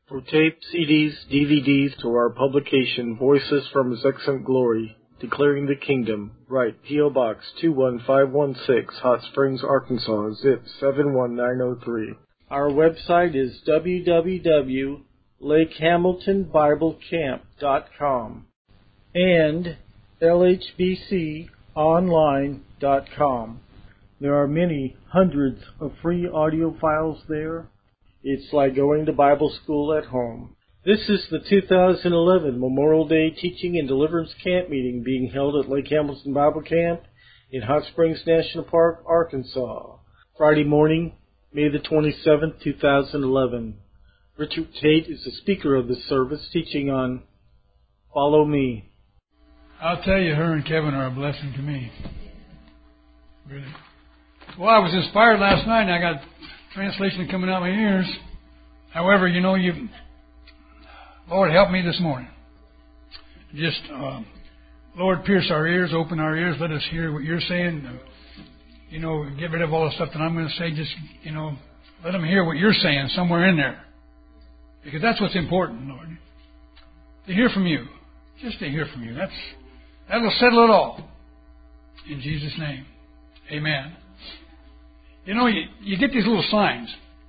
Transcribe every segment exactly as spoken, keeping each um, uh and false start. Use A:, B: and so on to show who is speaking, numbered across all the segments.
A: For tape, C Ds, D V Ds, to our publication, Voices from His Excellent Glory, Declaring the Kingdom, write P O. Box two one five one six, Hot Springs, Arkansas, zip seven one nine zero three. Our website is w w w dot lake hamilton bible camp dot com and l h b c online dot com. There are many hundreds of free audio files there. It's like going to Bible school at home. This is the two thousand eleven Memorial Day Teaching and Deliverance Camp Meeting being held at Lake Hamilton Bible Camp in Hot Springs National Park, Arkansas. Friday morning, May the twenty-seventh, two thousand eleven. Richard Tate is the speaker of this service, teaching on Follow Me.
B: I'll tell you, her and Kevin are a blessing to me. Really. Well, I was inspired last night, and I got translation coming out my ears. However, you know, you, Lord, help me this morning. Just, uh, Lord, pierce our ears, open our ears, let us hear what you're saying. Uh, you know, get rid of all the stuff that I'm going to say. Just, you know, let them hear what you're saying somewhere in there. Because that's what's important, Lord. To hear from you. Just to hear from you. That's That'll settle it all. In Jesus' name. Amen. You know, you, you get these little signs.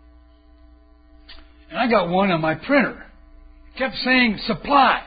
B: And I got one on my printer. It kept saying supplies.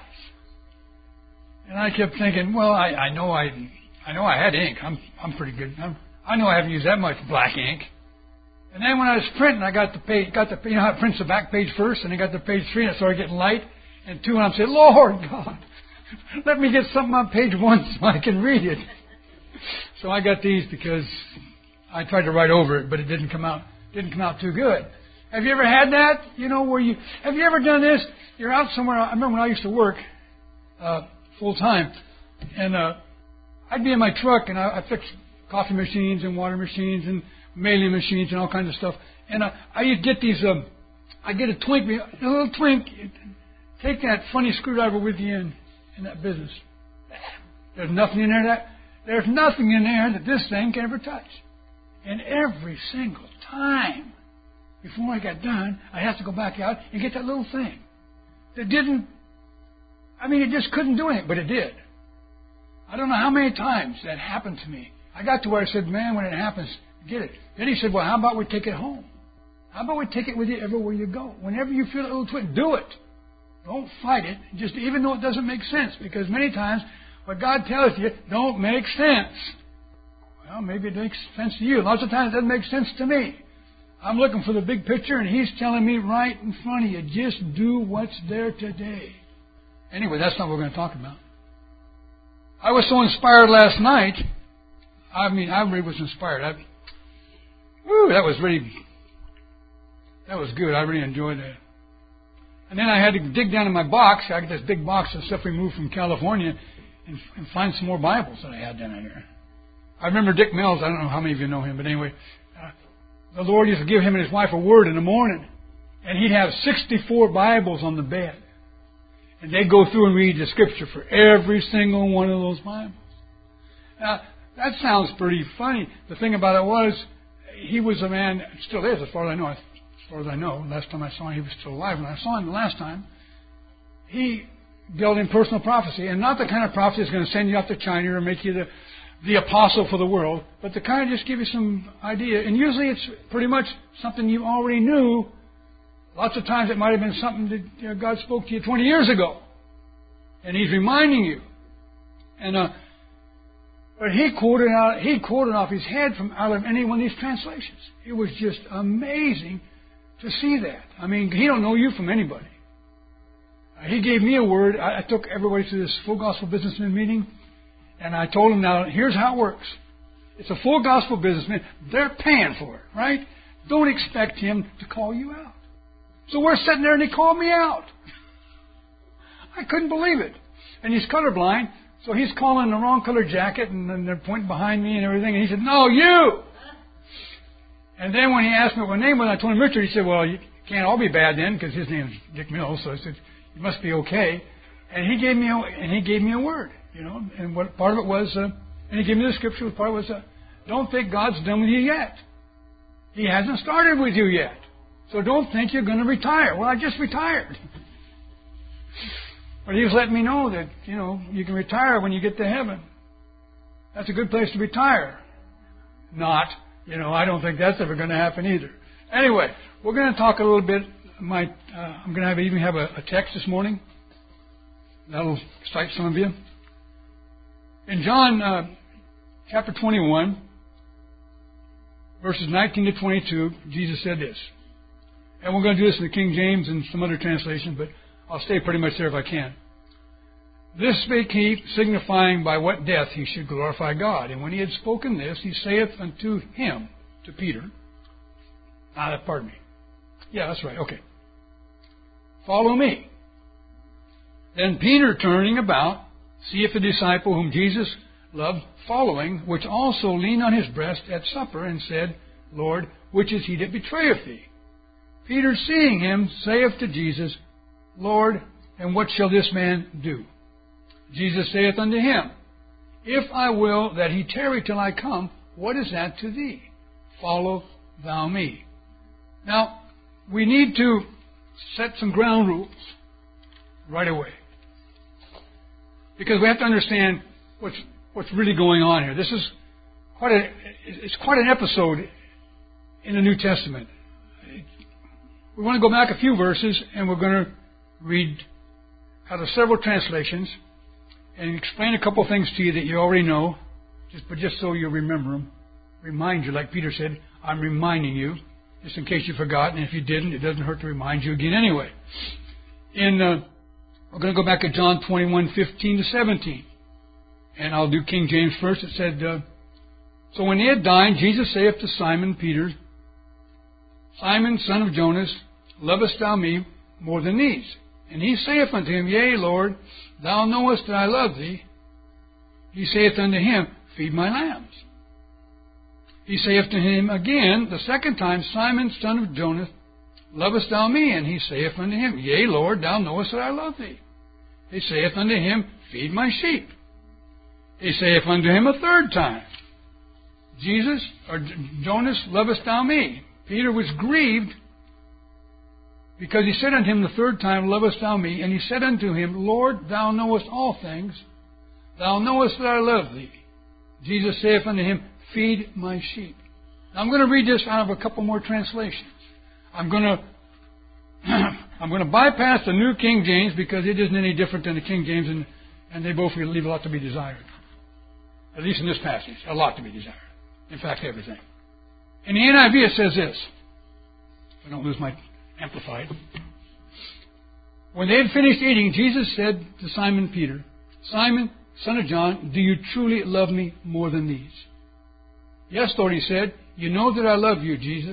B: And I kept thinking, well, I, I know I I know I had ink. I'm I'm pretty good. I'm, I know I haven't used that much black ink. And then when I was printing, I got the page, got the you know how it prints the back page first, and I got the page three, and it started getting light. And two, and I'm saying, Lord God, let me get something on page one so I can read it. So I got these because I tried to write over it, but it didn't come out didn't come out too good. Have you ever had that? You know, where you have you ever done this? You're out somewhere. I remember when I used to work uh, full time, and uh, I'd be in my truck, and I, I fixed coffee machines and water machines and mailing machines and all kinds of stuff. And uh, I used to get these. Um, I get a twink, a little twink. Take that funny screwdriver with you in in that business. There's nothing in there that there's nothing in there that this thing can ever touch. And every single time, before I got done, I have to go back out and get that little thing that didn't. I mean, it just couldn't do anything, but it did. I don't know how many times that happened to me. I got to where I said, man, when it happens, get it. Then he said, well, how about we take it home? How about we take it with you everywhere you go? Whenever you feel a little twitch, do it. Don't fight it, just even though it doesn't make sense. Because many times, what God tells you don't make sense. Well, maybe it makes sense to you. Lots of times it doesn't make sense to me. I'm looking for the big picture, and He's telling me right in front of you, just do what's there today. Anyway, that's not what we're going to talk about. I was so inspired last night. I mean, I really was inspired. I, woo, that was really, that was good. I really enjoyed that. And then I had to dig down in my box. I got this big box of stuff we moved from California and, and find some more Bibles that I had down in here. I remember Dick Mills. I don't know how many of you know him, but anyway, uh, the Lord used to give him and his wife a word in the morning. And he'd have sixty-four Bibles on the bed. And they'd go through and read the Scripture for every single one of those Bibles. Now, that sounds pretty funny. The thing about it was, he was a man, still is as far as I know, as far as I know. Last time I saw him, he was still alive. When I saw him the last time, he dealt in personal prophecy. And not the kind of prophecy that's going to send you off to China or make you the, the apostle for the world, but the kind of just give you some idea. And usually it's pretty much something you already knew. Lots of times it might have been something that you know, God spoke to you twenty years ago. And He's reminding you. And uh, But he quoted out, he quoted off his head from out of any one of these translations. It was just amazing to see that. I mean, he don't know you from anybody. Uh, he gave me a word. I, I took everybody to this Full Gospel Businessman meeting, and I told them, now, here's how it works. It's a Full Gospel Businessman. They're paying for it, right? Don't expect him to call you out. So we're sitting there, and he called me out. I couldn't believe it. And he's colorblind. So he's calling the wrong color jacket, and then they're pointing behind me and everything. And he said, no, you! And then when he asked me what my name was, I told him Richard. He said, well, you can't all be bad then, because his name is Dick Mills. So I said, you must be okay. And he gave me a, and he gave me a word, you know. And what part of it was, uh, and he gave me the scripture. Part of it was, uh, don't think God's done with you yet. He hasn't started with you yet. So don't think you're going to retire. Well, I just retired. But he was letting me know that, you know, you can retire when you get to heaven. That's a good place to retire. Not, you know, I don't think that's ever going to happen either. Anyway, we're going to talk a little bit. My, uh, I'm going to have, even have a, a text this morning. That'll excite some of you. In John uh, chapter twenty-one, verses nineteen to twenty-two, Jesus said this. And we're going to do this in the King James and some other translations, but I'll stay pretty much there if I can. This spake he, signifying by what death he should glorify God. And when he had spoken this, he saith unto him, to Peter, ah, pardon me. Yeah, that's right, okay. Follow me. Then Peter, turning about, seeth the disciple whom Jesus loved following, which also leaned on his breast at supper, and said, Lord, which is he that betrayeth thee? Peter, seeing him, saith to Jesus, Lord, and what shall this man do? Jesus saith unto him, If I will that he tarry till I come, what is that to thee? Follow thou me. Now, we need to set some ground rules right away. Because we have to understand what's what's really going on here. This is quite a it's quite an episode in the New Testament. We want to go back a few verses, and we're going to read out of several translations and explain a couple things to you that you already know, just but just so you remember them. Remind you, like Peter said, I'm reminding you, just in case you forgot, and if you didn't, it doesn't hurt to remind you again anyway. In uh, we're going to go back to John twenty-one, fifteen to seventeen. And I'll do King James first. It said, uh, So when he had dined, Jesus saith to Simon Peter, Simon, son of Jonas, lovest thou me more than these? And he saith unto him, Yea, Lord, thou knowest that I love thee. He saith unto him, Feed my lambs. He saith to him again, the second time, Simon, son of Jonas, lovest thou me? And he saith unto him, Yea, Lord, thou knowest that I love thee. He saith unto him, Feed my sheep. He saith unto him a third time, Jesus, or Jonas, lovest thou me? Peter was grieved because he said unto him the third time, Lovest thou me? And he said unto him, Lord, thou knowest all things. Thou knowest that I love thee. Jesus saith unto him, Feed my sheep. Now I'm going to read this out of a couple more translations. I'm going to I'm going to bypass the New King James because it isn't any different than the King James, and, and they both leave a lot to be desired. At least in this passage, a lot to be desired. In fact, everything. In the N I V it says this. If I don't lose my Amplified. When they had finished eating, Jesus said to Simon Peter, Simon, son of John, do you truly love me more than these? Yes, Lord, he said. You know that I love you, Jesus.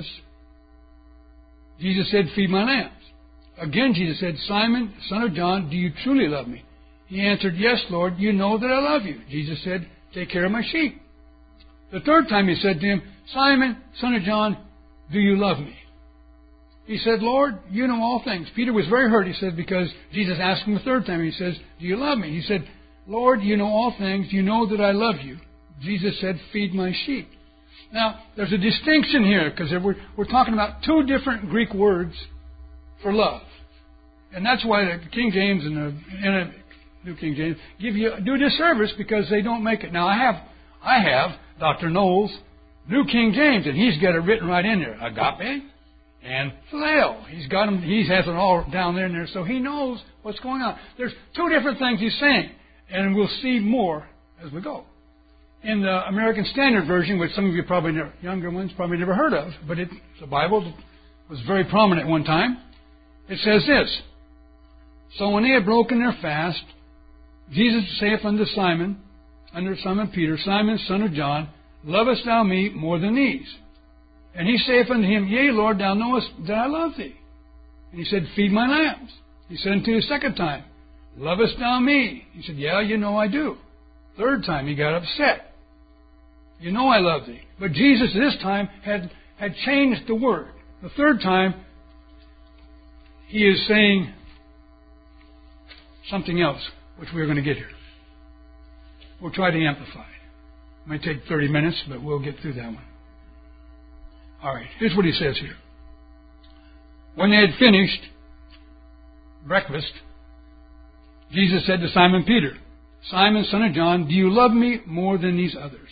B: Jesus said, Feed my lambs. Again, Jesus said, Simon, son of John, do you truly love me? He answered, Yes, Lord, you know that I love you. Jesus said, Take care of my sheep. The third time he said to him, Simon, son of John, do you love me? He said, Lord, you know all things. Peter was very hurt, he said, because Jesus asked him the third time. He says, Do you love me? He said, Lord, you know all things. You know that I love you. Jesus said, Feed my sheep. Now, there's a distinction here, because we're, we're talking about two different Greek words for love. And that's why the King James and the, and the New King James give you do a disservice, because they don't make it. Now, I have, I have Doctor Knowles' New King James, and he's got it written right in there. Agape and phileo. He's got them, he has it all down there in there, so he knows what's going on. There's two different things he's saying, and we'll see more as we go. In the American Standard Version, which some of you probably never, younger ones probably never heard of, but it's a Bible that was very prominent at one time, it says this, So when they had broken their fast, Jesus saith unto Simon, unto Simon Peter, Simon, son of John, lovest thou me more than these? And he saith unto him, Yea, Lord, thou knowest that I love thee. And he said, Feed my lambs. He said unto him a second time, Lovest thou me? He said, Yeah, you know I do. Third time he got upset. You know I love thee. But Jesus this time had, had changed the word. The third time he is saying something else, which we're going to get here. We'll try to amplify it. It might take thirty minutes, but we'll get through that one. All right, here's what he says here. When they had finished breakfast, Jesus said to Simon Peter, Simon, son of John, do you love me more than these others?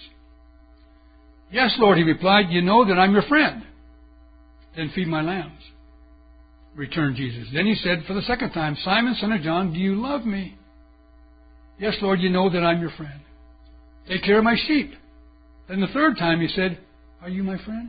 B: Yes, Lord, he replied, you know that I'm your friend. Then feed my lambs, returned Jesus. Then he said for the second time, Simon, son of John, do you love me? Yes, Lord, you know that I'm your friend. Take care of my sheep. Then the third time he said, are you my friend?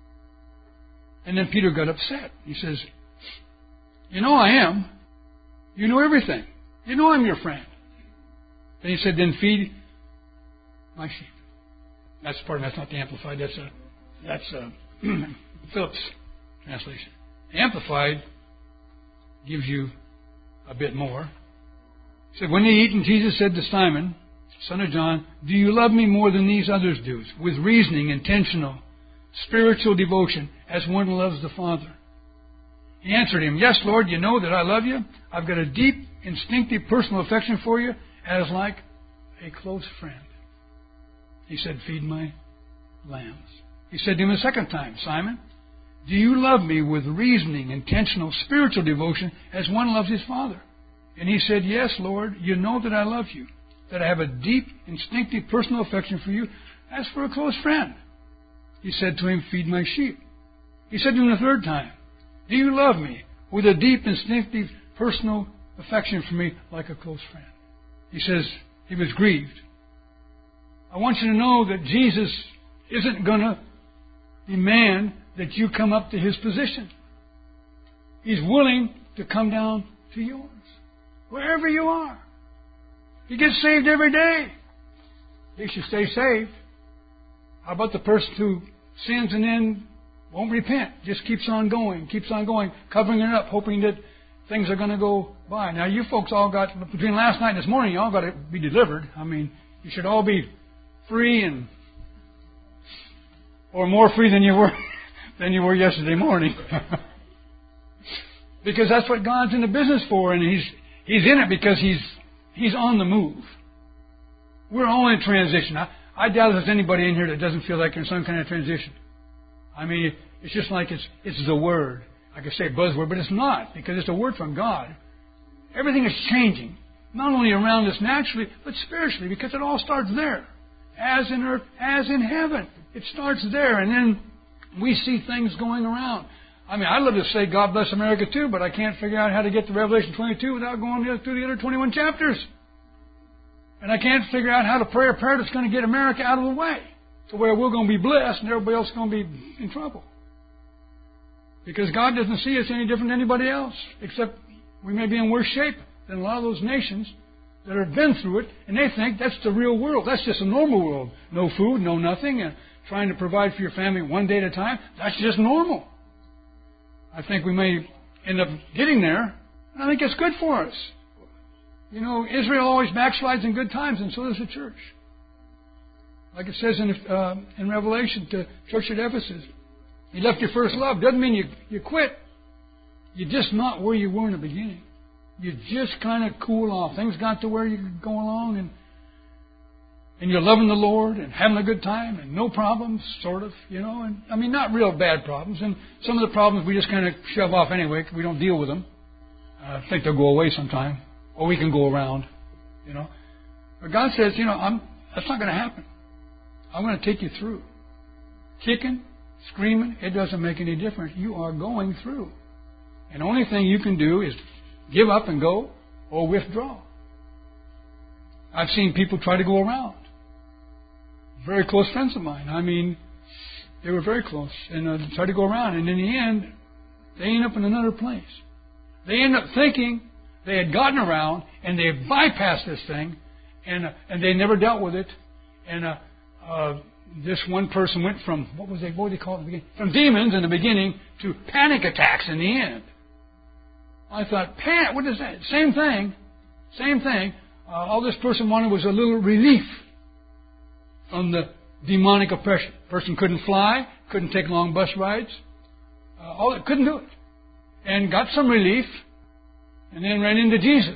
B: And then Peter got upset. He says, you know I am. You know everything. You know I'm your friend. Then he said, then feed my sheep. That's part of that's not the Amplified. That's a that's a Phillips translation. The Amplified gives you a bit more. He said, when they eaten, Jesus said to Simon, son of John, do you love me more than these others do? With reasoning, intentional, spiritual devotion, as one loves the Father. He answered him, yes, Lord, you know that I love you. I've got a deep, instinctive, personal affection for you, as like a close friend. He said, feed my lambs. He said to him a second time, Simon, do you love me with reasoning, intentional, spiritual devotion, as one loves his Father? And he said, yes, Lord, you know that I love you, that I have a deep, instinctive, personal affection for you, as for a close friend. He said to him, feed my sheep. He said to him the third time, do you love me with a deep, instinctive, personal affection for me, like a close friend? He says he was grieved. I want you to know that Jesus isn't going to demand that you come up to his position. He's willing to come down to yours, wherever you are. You get saved every day. At least you stay saved. How about the person who sins and then won't repent? Just keeps on going, keeps on going, covering it up, hoping that things are going to go by. Now, you folks all got, between last night and this morning, you all got to be delivered. I mean, you should all be free and, or more free than you were, than you were yesterday morning. Because that's what God's in the business for, and He's He's in it because He's He's on the move. We're all in transition. I, I doubt there's anybody in here that doesn't feel like they're in some kind of transition. I mean, it's just like it's it's the Word. I could say buzzword, but it's not, because it's a word from God. Everything is changing, not only around us naturally, but spiritually, because it all starts there. As in earth, as in heaven. It starts there, and then we see things going around. I mean, I'd love to say God bless America too, but I can't figure out how to get to Revelation twenty-two without going through the other twenty-one chapters. And I can't figure out how to pray a prayer that's going to get America out of the way, to where we're going to be blessed and everybody else is going to be in trouble. Because God doesn't see us any different than anybody else, except we may be in worse shape than a lot of those nations that have been through it, and they think that's the real world. That's just a normal world. No food, no nothing, and trying to provide for your family one day at a time. That's just normal. I think we may end up getting there. I think it's good for us. You know, Israel always backslides in good times, and so does the church. Like it says in, uh, in Revelation to church at Ephesus, you left your first love. Doesn't mean you, you quit. You're just not where you were in the beginning. You just kind of cool off. Things got to where you could go along, and and you're loving the Lord and having a good time and no problems, sort of, you know. And I mean, not real bad problems. And some of the problems we just kind of shove off anyway. We don't deal with them. I uh, think they'll go away sometime, or we can go around, you know. But God says, you know, I'm, that's not going to happen. I'm going to take you through. Kicking, screaming, it doesn't make any difference. You are going through. And the only thing you can do is give up and go, or withdraw. I've seen people try to go around. Very close friends of mine. I mean, they were very close, and uh, tried to go around. And in the end, they end up in another place. They end up thinking they had gotten around, and they bypassed this thing, and uh, and they never dealt with it. And uh, uh, this one person went from, what was they, what did they call it in the beginning? From demons in the beginning to panic attacks in the end. I thought, panic, what is that? Same thing. Same thing. Uh, all this person wanted was a little relief from the demonic oppression. Person couldn't fly, couldn't take long bus rides. Uh, all it couldn't do it. And got some relief, and then ran into Jesus.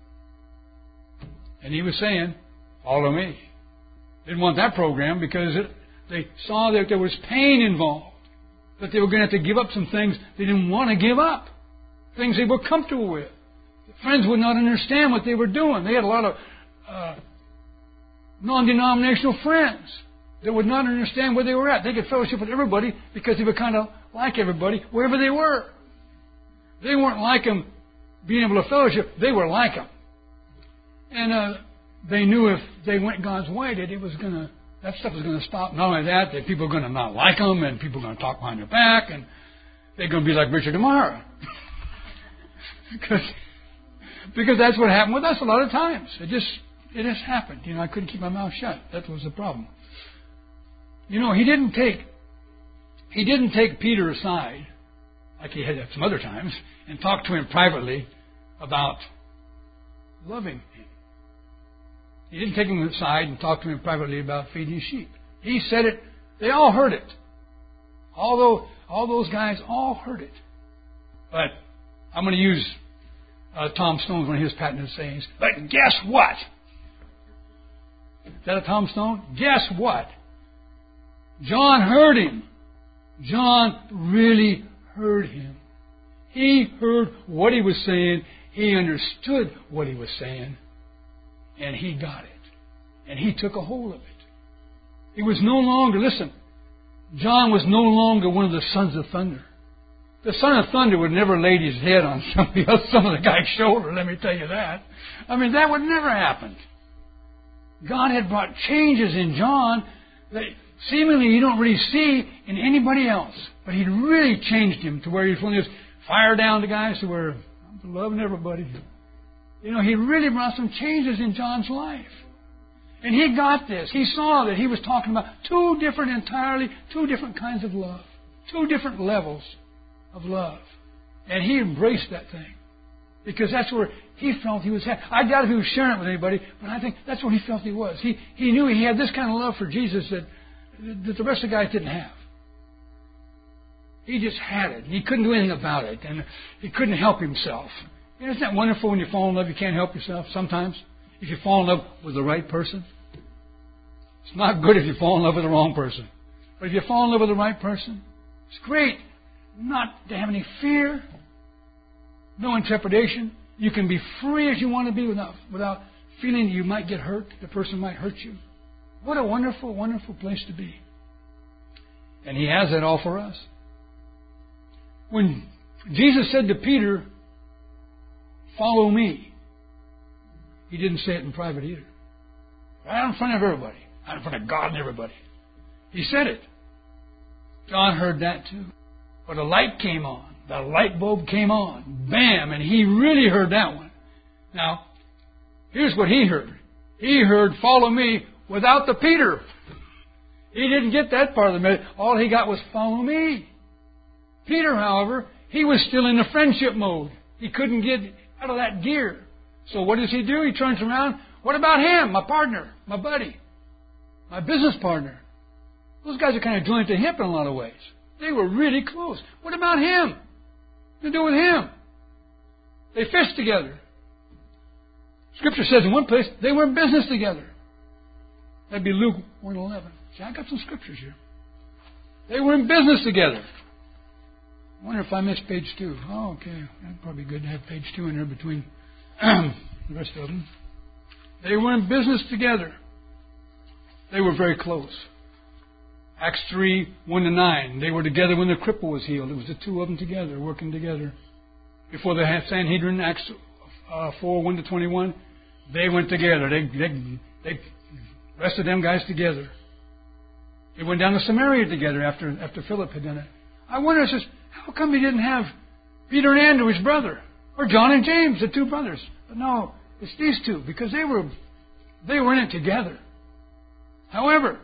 B: And He was saying, follow me. Didn't want that program because it, they saw that there was pain involved. that they were going to have to give up some things they didn't want to give up, things they were comfortable with. Friends would not understand what they were doing. They had a lot of uh, non-denominational friends that would not understand where they were at. They could fellowship with everybody because they were kind of like everybody wherever they were. They weren't like them being able to fellowship. They were like them. And uh, they knew if they went God's way that it was going to, that stuff was going to stop. Not only that, that people were going to not like them and people were going to talk behind their back and they're going to be like Richard Amara. because, because that's what happened with us a lot of times. It just, it just happened. You know, I couldn't keep my mouth shut. That was the problem. You know, he didn't take, he didn't take Peter aside, like he had at some other times, and talk to him privately about loving him. He didn't take him aside and talk to him privately about feeding sheep. He said it. They all heard it. Although all those guys all heard it. But I'm going to use uh, Tom Stone's one of his patented sayings. But guess what? Is that a Tom Stone? Guess what? John heard him. John really heard him. He heard what he was saying. He understood what he was saying. And he got it. And he took a hold of it. He was no longer, listen, John was no longer one of the sons of thunder. The son of thunder would never laid his head on somebody else, some of the guy's shoulder, let me tell you that. I mean, that would never happen. God had brought changes in John that seemingly you don't really see in anybody else. But He'd really changed him to where he was one of those fire down the guys who were loving everybody. You know, He really brought some changes in John's life. And he got this. He saw that he was talking about two different, entirely, two different kinds of love. Two different levels of love. And he embraced that thing. Because that's where he felt he was at. I doubt if he was sharing it with anybody, but I think that's where he felt he was. He, he knew he had this kind of love for Jesus that, that the rest of the guys didn't have. He just had it. He couldn't do anything about it. And he couldn't help himself. You know, isn't that wonderful when you fall in love, you can't help yourself sometimes? If you fall in love with the right person. It's not good if you fall in love with the wrong person. But if you fall in love with the right person, it's great not to have any fear, no intrepidation. You can be free as you want to be without, without feeling that you might get hurt, the person might hurt you. What a wonderful, wonderful place to be. And He has that all for us. When Jesus said to Peter, "Follow me," He didn't say it in private either. Right in front of everybody. Right in front of God and everybody. He said it. John heard that too. But a light came on. The light bulb came on. Bam! And he really heard that one. Now, here's what he heard. He heard, "Follow me," without the Peter. He didn't get that part of the message. All he got was, "Follow me." Peter, however, he was still in the friendship mode. He couldn't get out of that gear. So what does he do? He turns around. What about him, my partner, my buddy, my business partner? Those guys are kind of joined at the hip in a lot of ways. They were really close. What about him? What to do with him? They fished together. Scripture says in one place they were in business together. That'd be Luke one eleven. See, I got some scriptures here. They were in business together. I wonder if I missed page two. Oh, okay. That'd probably be good to have page two in there between the rest of them. They were in business together. They were very close. Acts three, one to nine. They were together when the cripple was healed. It was the two of them together, working together. Before the Sanhedrin, Acts uh, four, one to twenty-one, they went together. They, they, they rested them guys together. They went down to Samaria together after, after Philip had done it. I wonder, it's just, how come he didn't have Peter and Andrew, his brother, or John and James, the two brothers? But no, it's these two, because they were they were in it together. However,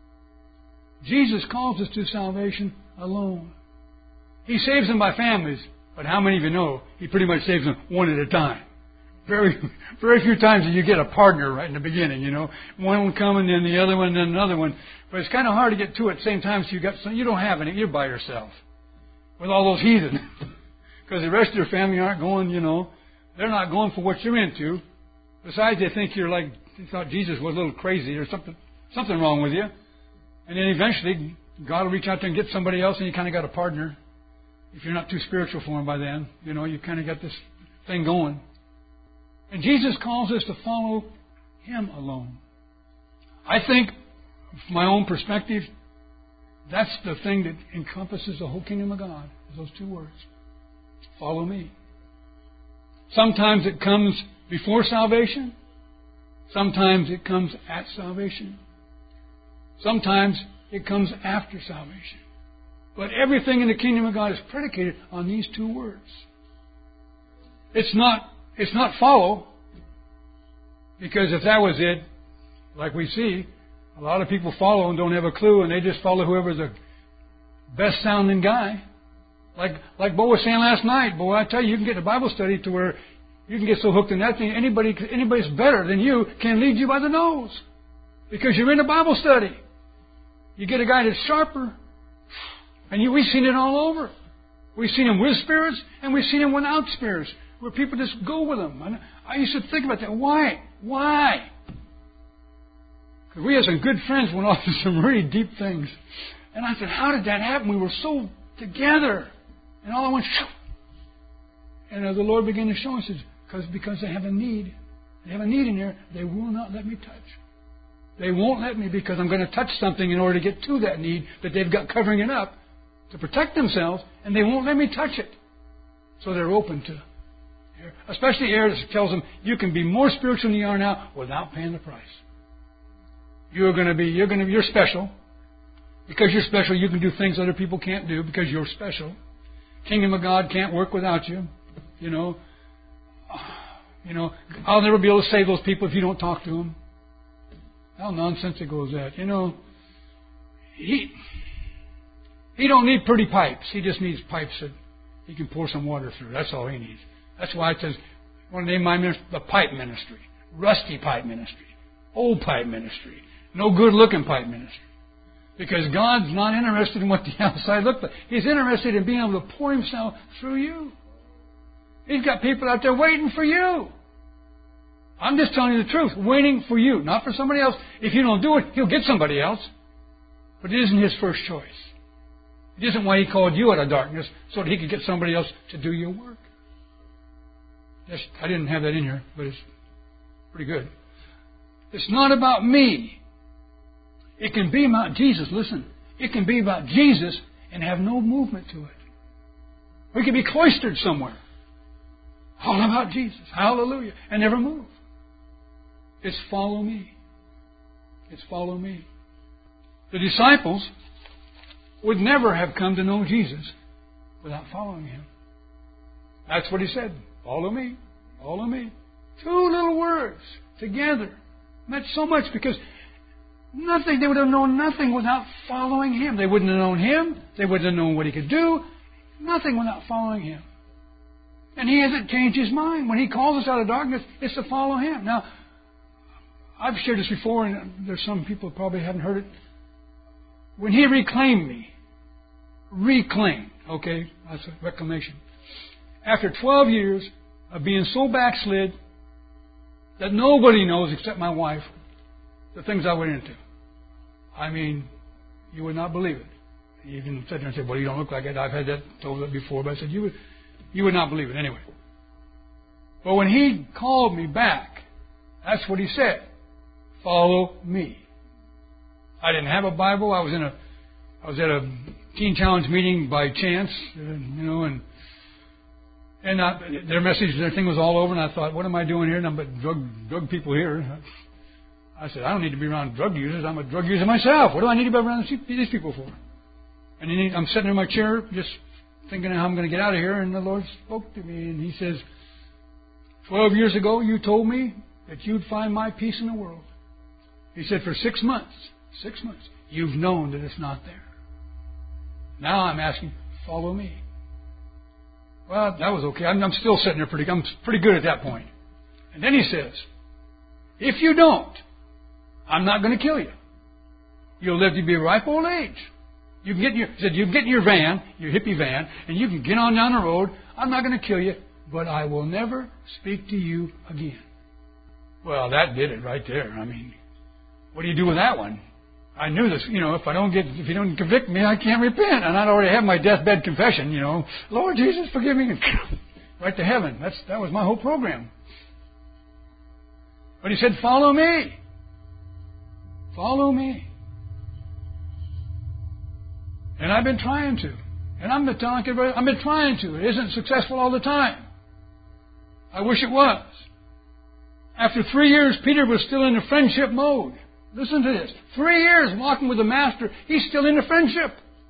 B: Jesus calls us to salvation alone. He saves them by families, but how many of you know He pretty much saves them one at a time? Very, very few times do you get a partner right in the beginning, you know. One coming, then the other one, then another one. But it's kind of hard to get two at the same time, so you got some, you don't have any. You're by yourself with all those heathen. Because the rest of your family aren't going, you know, they're not going for what you're into. Besides, they think you're like, they thought Jesus was a little crazy or something, something wrong with you. And then eventually, God will reach out there and get somebody else, and you kind of got a partner. If you're not too spiritual for Him by then, you know, you kind of got this thing going. And Jesus calls us to follow Him alone. I think, from my own perspective, that's the thing that encompasses the whole kingdom of God, is those two words. Follow me. Sometimes it comes before salvation. Sometimes it comes at salvation. Sometimes it comes after salvation. But everything in the kingdom of God is predicated on these two words. It's not, it's not follow, because if that was it, like we see, a lot of people follow and don't have a clue, and they just follow whoever's the best sounding guy. Like like Bo was saying last night, boy, I tell you, you can get a Bible study to where you can get so hooked in that thing, anybody anybody's better than you can lead you by the nose. Because you're in a Bible study. You get a guy that's sharper, and you, we've seen it all over. We've seen him with spirits, and we've seen him without spirits, where people just go with them. And I used to think about that. Why? Why? Because we had some good friends went off to some really deep things. And I said, how did that happen? We were so together. And all I went, shoo. And as the Lord began to show us, he says, because, because they have a need. They have a need in there, they will not let me touch. They won't let me because I'm going to touch something in order to get to that need that they've got covering it up to protect themselves, and they won't let me touch it. So they're open to air. Especially air that tells them you can be more spiritual than you are now without paying the price. You're going to be, you're going to, you're special. Because you're special, you can do things other people can't do because you're special. Kingdom of God can't work without you. You know, you know, I'll never be able to save those people if you don't talk to them. How nonsensical is that? You know, he he don't need pretty pipes. He just needs pipes that he can pour some water through. That's all he needs. That's why it says, I want to name my ministry the pipe ministry. Rusty pipe ministry. Old pipe ministry. No good looking pipe ministry. Because God's not interested in what the outside looks like. He's interested in being able to pour Himself through you. He's got people out there waiting for you. I'm just telling you the truth. Waiting for you, not for somebody else. If you don't do it, He'll get somebody else. But it isn't His first choice. It isn't why He called you out of darkness, so that He could get somebody else to do your work. Yes, I didn't have that in here, but it's pretty good. It's not about me. It can be about Jesus. Listen, it can be about Jesus and have no movement to it. We can be cloistered somewhere. All about Jesus. Hallelujah. And never move. It's follow me. It's follow me. The disciples would never have come to know Jesus without following Him. That's what He said. Follow me. Follow me. Two little words together meant so much because nothing, they would have known nothing without following Him. They wouldn't have known Him. They wouldn't have known what He could do. Nothing without following Him. And He hasn't changed His mind. When He calls us out of darkness, it's to follow Him. Now, I've shared this before, and there's some people who probably haven't heard it. When He reclaimed me, reclaimed, okay, that's a reclamation. After twelve years of being so backslid that nobody knows except my wife the things I went into. I mean, you would not believe it. You can sit there and say, well, you don't look like it. I've had that told that before, but I said, you would, you would not believe it anyway. But when He called me back, that's what He said. Follow me. I didn't have a Bible. I was in a, I was at a Teen Challenge meeting by chance, you know, and and I, their message, their thing was all over, and I thought, what am I doing here? And I'm but drug drug people here. I said, I don't need to be around drug users. I'm a drug user myself. What do I need to be around these people for? And then I'm sitting in my chair just thinking how I'm going to get out of here, and the Lord spoke to me, and He says, twelve years ago you told me that you'd find my peace in the world. He said, for six months, six months, you've known that it's not there. Now I'm asking, follow me. Well, that was okay. I'm, I'm still sitting there pretty, I'm pretty good at that point. And then He says, if you don't, I'm not going to kill you. You'll live to be a ripe old age. You can get in your, he said, you can get in your van, your hippie van, and you can get on down the road. I'm not going to kill you, but I will never speak to you again. Well, that did it right there. I mean, what do you do with that one? I knew this, you know, if I don't get, if you don't convict me, I can't repent. And I'd already have my deathbed confession, you know, Lord Jesus, forgive me, and right to heaven. That's that was my whole program. But he said, follow me. Follow me. And I've been trying to. And I'm been telling everybody, I've been trying to. It isn't successful all the time. I wish it was. After three years, Peter was still in the friendship mode. Listen to this. Three years walking with the Master, he's still into friendship.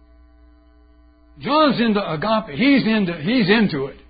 B: John's into agape. He's into, he's into it.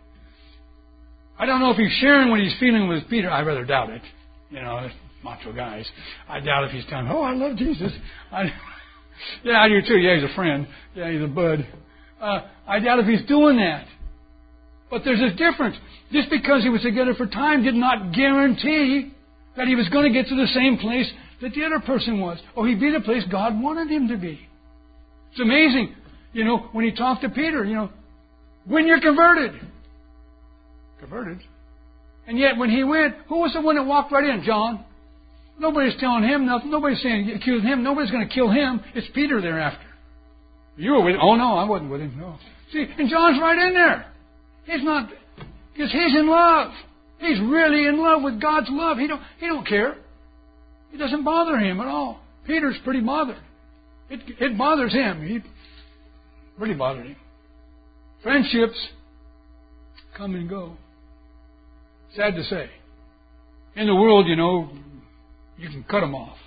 B: I don't know if he's sharing what he's feeling with Peter. I rather doubt it. You know, macho guys. I doubt if he's telling, oh, I love Jesus. I, yeah, I do too. Yeah, he's a friend. Yeah, he's a bud. Uh, I doubt if he's doing that. But there's a difference. Just because he was together for time did not guarantee that he was going to get to the same place that the other person was. Or he'd be the place God wanted him to be. It's amazing. You know, when he talked to Peter, you know, when you're converted. Converted. And yet when he went, who was the one that walked right in? John. Nobody's telling him nothing. Nobody's saying, accusing him. Nobody's going to kill him. It's Peter thereafter. You were with him. Oh, no, I wasn't with him. No. See, and John's right in there. He's not, because he's in love. He's really in love with God's love. He don't, he don't care. It doesn't bother him at all. Peter's pretty bothered. It, it bothers him. He really bothered him. Friendships come and go. Sad to say. In the world, you know, you can cut them off.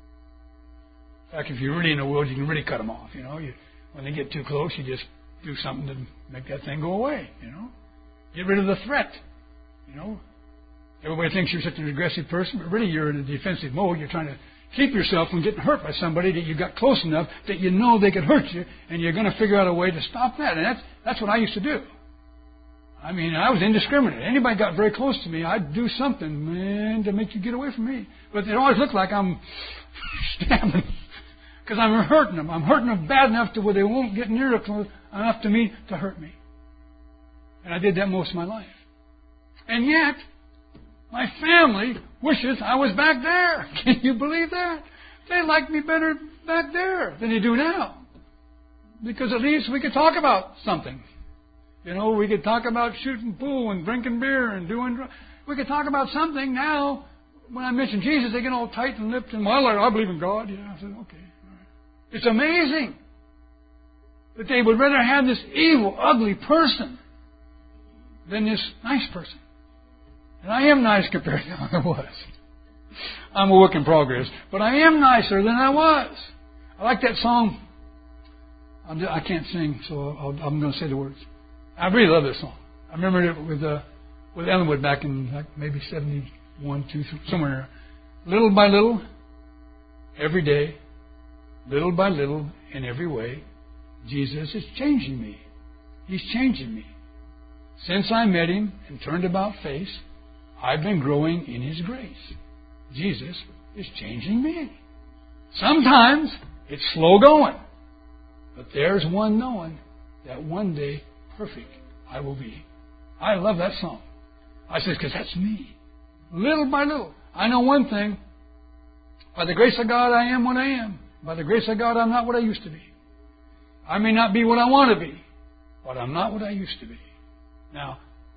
B: In fact, if you're really in the world, you can really cut them off. You know, you, when they get too close, you just do something to make that thing go away. You know, get rid of the threat. You know, everybody thinks you're such an aggressive person, but really you're in a defensive mode. You're trying to keep yourself from getting hurt by somebody that you got close enough that you know they could hurt you, and you're going to figure out a way to stop that. And that's that's what I used to do. I mean, I was indiscriminate. Anybody got very close to me, I'd do something, man, to make you get away from me. But it always looked like I'm stabbing, because I'm hurting them. I'm hurting them bad enough to where they won't get near enough to me to hurt me. And I did that most of my life. And yet, my family wishes I was back there. Can you believe that? They like me better back there than they do now. Because at least we could talk about something. You know, we could talk about shooting pool and drinking beer and doing drugs. We could talk about something. Now, when I mention Jesus, they get all tight and lipped and, well, I believe in God. Yeah, I said, okay. All right. It's amazing that they would rather have this evil, ugly person than this nice person. And I am nice compared to how I was. I'm a work in progress. But I am nicer than I was. I like that song. I can't sing, so I'll, I'm going to say the words. I really love this song. I remember it with uh, with Ellenwood back in like maybe seventy-one, two, somewhere. Little by little, every day, little by little, in every way, Jesus is changing me. He's changing me. Since I met Him and turned about face, I've been growing in His grace. Jesus is changing me. Sometimes it's slow going, but there's one knowing that one day perfect I will be. I love that song. I said, because that's me. Little by little. I know one thing. By the grace of God, I am what I am. By the grace of God, I'm not what I used to be. I may not be what I want to be, but I'm not what I used to be. Now,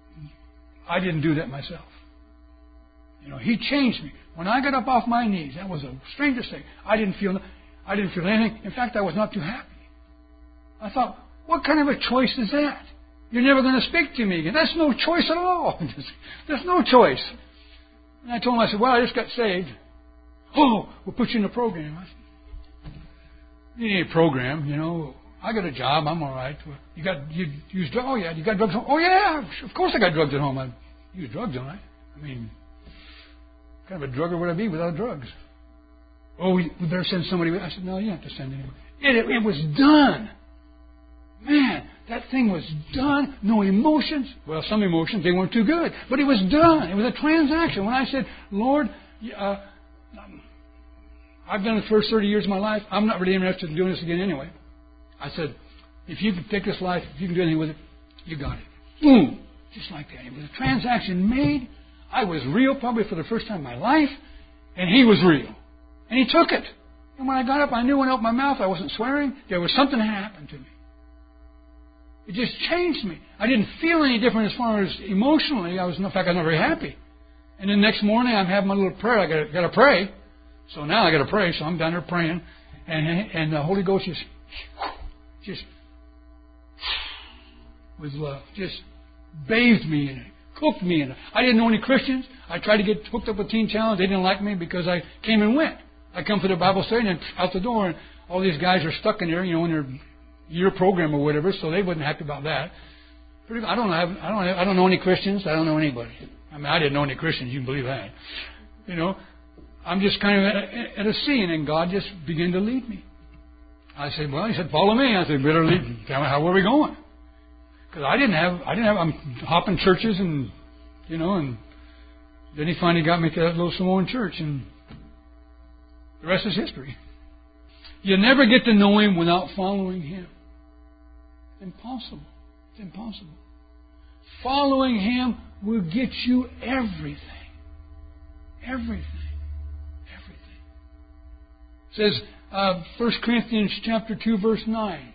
B: I didn't do that myself. You know, He changed me. When I got up off my knees, that was the strangest thing. I didn't feel, I didn't feel anything. In fact, I was not too happy. I thought, what kind of a choice is that? You're never going to speak to me again. That's no choice at all. There's no choice. And I told him, I said, well, I just got saved. Oh, we'll put you in a program. I said, you need a program, you know. I got a job. I'm all right. You got, you use drugs? Oh, yeah. You got drugs at home? Oh, yeah. Of course I got drugs at home. I use drugs, don't I? I mean, what kind of a drugger would I be without drugs? Oh, we, we better send somebody. I said, no, you don't have to send anyone. It, it, it was done. Man, that thing was done. No emotions. Well, some emotions, they weren't too good. But it was done. It was a transaction. When I said, Lord, uh, I've done the first thirty years of my life. I'm not really interested in doing this again anyway. I said, if you can take this life, if you can do anything with it, you got it. Boom. Just like that. It was a transaction made. I was real probably for the first time in my life. And He was real. And He took it. And when I got up, I knew when I opened my mouth, I wasn't swearing. There was something that happened to me. It just changed me. I didn't feel any different as far as emotionally. I was, in fact, I was not very happy. And then next morning, I'm having my little prayer. I got got to pray. So now I got to pray. So I'm down there praying, and and the Holy Ghost just just with love, just bathed me in it, cooked me in it. I didn't know any Christians. I tried to get hooked up with Teen Challenge. They didn't like me because I came and went. I come for the Bible study and out the door, and all these guys are stuck in there, you know, in their year program or whatever. So they wasn't happy about that. Pretty, I don't have, I don't, have, I don't know any Christians. I don't know anybody. I mean, I didn't know any Christians. You can believe that. You know, I'm just kind of at a, at a scene, and God just began to lead me. I said, well, He said, follow me. I said, better lead me. Tell me how where are we going? Because I didn't have, I didn't have. I'm hopping churches, and you know, and then He finally got me to that little Samoan church, and the rest is history. You never get to know Him without following Him. It's impossible. It's impossible. Following Him will get you everything. Everything. Everything. It says, uh, First Corinthians chapter two, verse nine.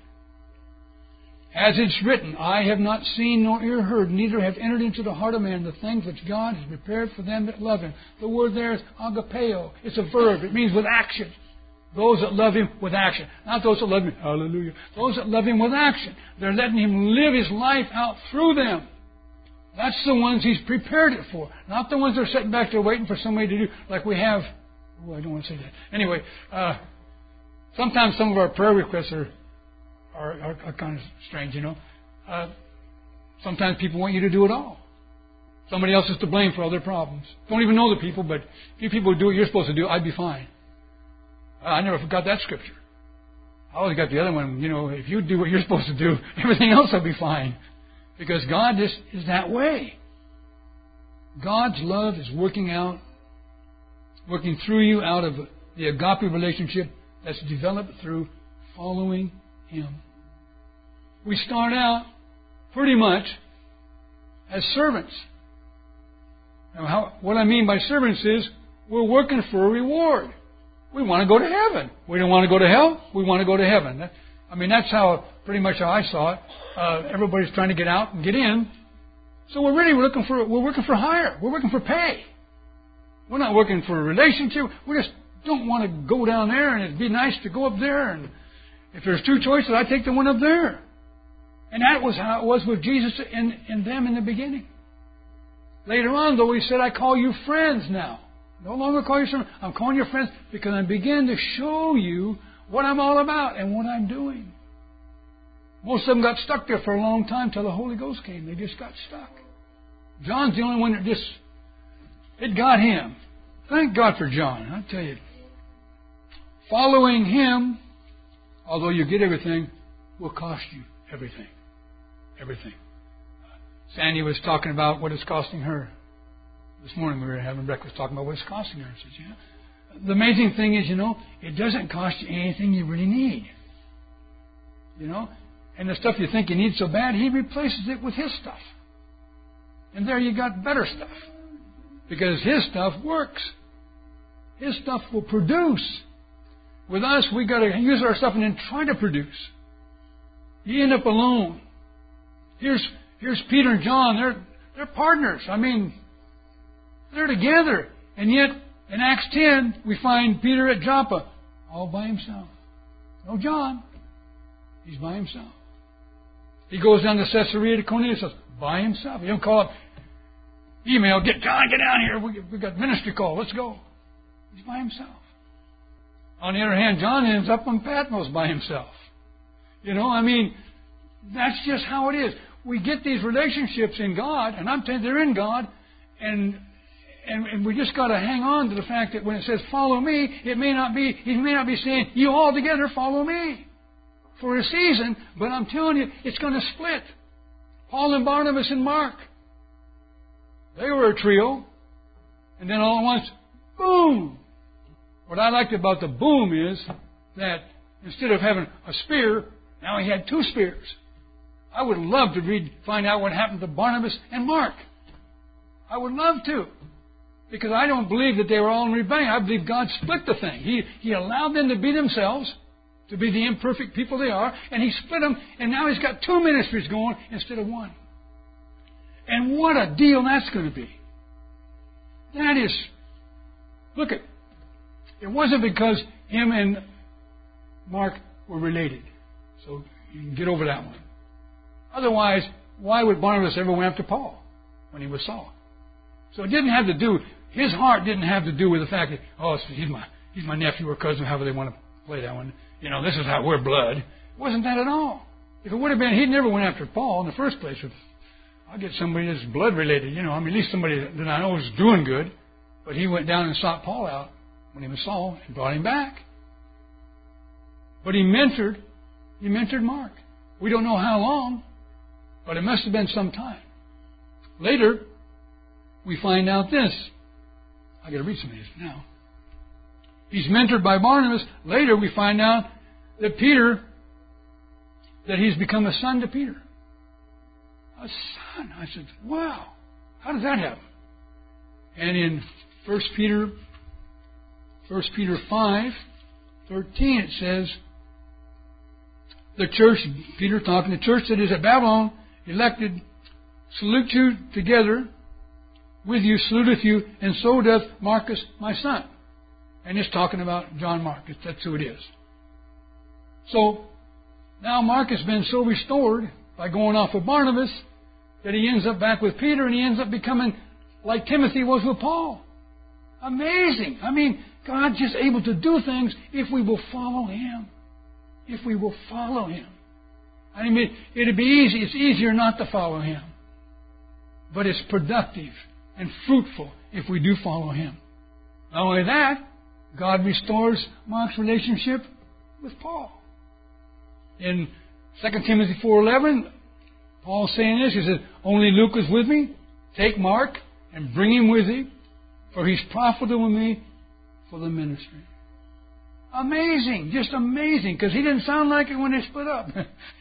B: As it's written, I have not seen nor ear heard, neither have entered into the heart of man the things which God has prepared for them that love Him. The word there is agapeo. It's a verb. It means with action. Those that love Him with action. Not those that love Him, hallelujah. Those that love Him with action. They're letting Him live His life out through them. That's the ones He's prepared it for. Not the ones that are sitting back there waiting for somebody to do, like we have. Oh, I don't want to say that. Anyway, uh, sometimes some of our prayer requests are Are, are, are kind of strange, you know. Uh, sometimes people want you to do it all. Somebody else is to blame for all their problems. Don't even know the people, but if you people do what you're supposed to do, I'd be fine. I never forgot that scripture. I always got the other one, you know, if you do what you're supposed to do, everything else will be fine. Because God just is that way. God's love is working out, working through you out of the agape relationship that's developed through following Him. We start out pretty much as servants. Now, how, what I mean by servants is we're working for a reward. We want to go to heaven. We don't want to go to hell. We want to go to heaven. That, I mean, that's how pretty much how I saw it. Uh, everybody's trying to get out and get in. So we're really looking for we're working for hire. We're working for pay. We're not working for a relationship. We just don't want to go down there, and it'd be nice to go up there. And if there's two choices, I take the one up there. And that was how it was with Jesus and, and them in the beginning. Later on, though, He said, I call you friends now. No longer call you servants. I'm calling you friends because I begin to show you what I'm all about and what I'm doing. Most of them got stuck there for a long time till the Holy Ghost came. They just got stuck. John's the only one that just, it got him. Thank God for John. I tell you, following him, although you get everything, will cost you everything. Everything. Sandy was talking about what it's costing her. This morning we were having breakfast talking about what it's costing her. I said, yeah. The amazing thing is, you know, it doesn't cost you anything you really need. You know? And the stuff you think you need so bad, He replaces it with His stuff. And there you got better stuff. Because His stuff works. His stuff will produce. With us, we got to use our stuff and then try to produce. You end up alone. Here's here's Peter and John. They're they're partners. I mean, they're together. And yet, in Acts ten, we find Peter at Joppa, all by himself. No John. He's by himself. He goes down to Caesarea to Cornelius, by himself. He don't call up, email, get John, get down here. We, we got ministry call. Let's go. He's by himself. On the other hand, John ends up on Patmos by himself. You know, I mean, that's just how it is. We get these relationships in God, and I'm telling you, they're in God, and and, and we just got to hang on to the fact that when it says follow me, it may not be, He may not be saying, you all together follow me for a season, but I'm telling you, it's going to split. Paul and Barnabas and Mark, they were a trio, and then all at once, boom! What I liked about the boom is that instead of having a spear, now he had two spears. I would love to read, find out what happened to Barnabas and Mark. I would love to. Because I don't believe that they were all in rebellion. I believe God split the thing. He, he allowed them to be themselves, to be the imperfect people they are, and He split them, and now He's got two ministries going instead of one. And what a deal that's going to be. That is, look at, it wasn't because him and Mark were related. So you can get over that one. Otherwise, why would Barnabas ever went after Paul when he was Saul? So it didn't have to do, his heart didn't have to do with the fact that, oh, he's my, he's my nephew or cousin, however they want to play that one. You know, this is how we're blood. It wasn't that at all. If it would have been, he'd never went after Paul in the first place. If I'll get somebody that's blood related, you know, I mean, at least somebody that I know is doing good. But he went down and sought Paul out when he was Saul and brought him back. But he mentored, he mentored Mark. We don't know how long, but it must have been some time. Later, we find out this. I got to read some of these now. He's mentored by Barnabas. Later, we find out that Peter, that he's become a son to Peter. A son. I said, wow, how does that happen? And in First Peter, First Peter five, thirteen, it says, the church, Peter talking, the church that is at Babylon, elected, salute you together with you, saluteth you, and so doth Marcus, my son. And it's talking about John Marcus. That's who it is. So, now Mark has been so restored by going off with Barnabas that he ends up back with Peter, and he ends up becoming like Timothy was with Paul. Amazing. I mean, God's just able to do things if we will follow Him. If we will follow Him. I mean, it'd be easy. It's easier not to follow Him. But it's productive and fruitful if we do follow Him. Not only that, God restores Mark's relationship with Paul. In Second Timothy four eleven, Paul's saying this. He says, only Luke is with me. Take Mark and bring him with thee, for he's profitable with me for the ministry. Amazing. Just amazing. Because he didn't sound like it when they split up.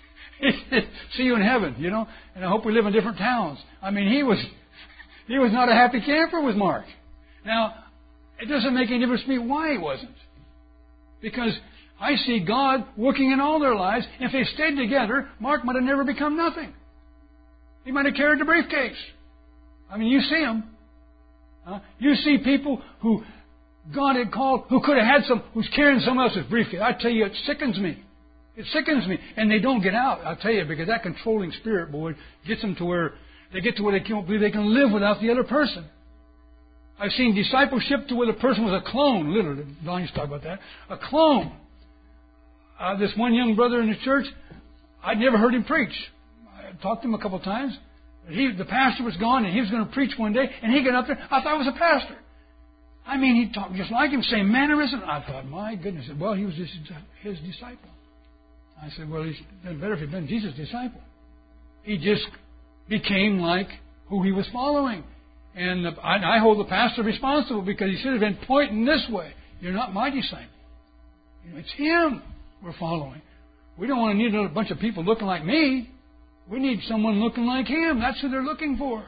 B: See you in heaven, you know. And I hope we live in different towns. I mean, he was he was not a happy camper with Mark. Now, it doesn't make any difference to me why he wasn't. Because I see God working in all their lives. If they stayed together, Mark might have never become nothing. He might have carried the briefcase. I mean, you see them. Uh, you see people who God had called, who could have had some, who's carrying someone else's briefcase. I tell you, it sickens me. It sickens me. And they don't get out, I'll tell you, because that controlling spirit, boy, gets them to where they get to where they can't believe they can live without the other person. I've seen discipleship to where the person was a clone, literally. Don used to talk about that. A clone. Uh, this one young brother in the church, I'd never heard him preach. I talked to him a couple of times. He, the pastor was gone, and he was going to preach one day, and he got up there. I thought it was a pastor. I mean, he talked just like him, same mannerism. I thought, my goodness. Well, he was his, his disciple. I said, well, he's been better if he'd been Jesus' disciple. He just became like who he was following. And the, I, I hold the pastor responsible because he should have been pointing this way. You're not my disciple. You know, it's him we're following. We don't want to need a bunch of people looking like me. We need someone looking like him. That's who they're looking for.